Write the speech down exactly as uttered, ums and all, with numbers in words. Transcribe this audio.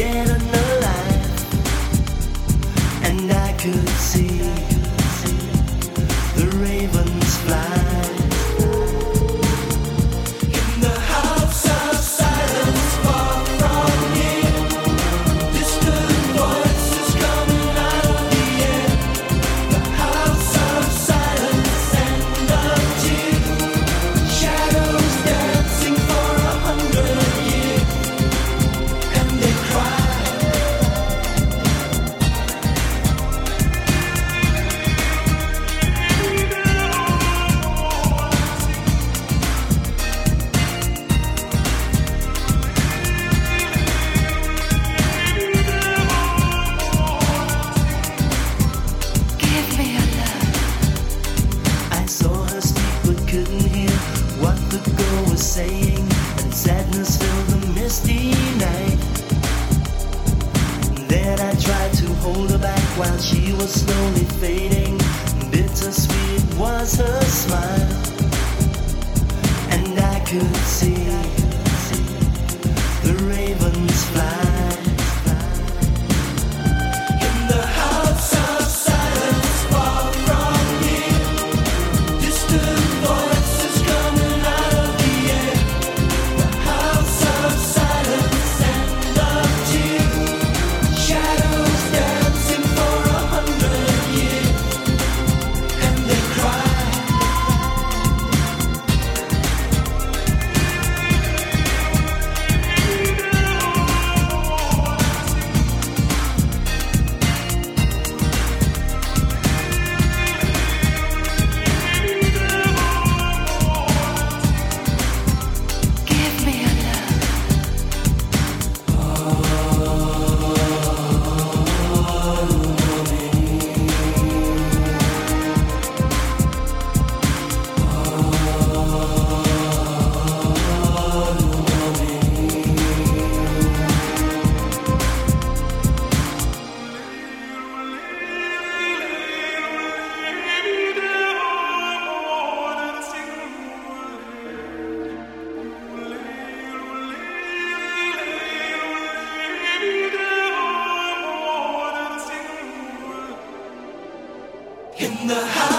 dead and alive, and I could see the ravens fly. Saying, and sadness filled the misty night. Then I tried to hold her back while she was slowly fading. Bittersweet was her smile, and I could see the ravens fly. In the house.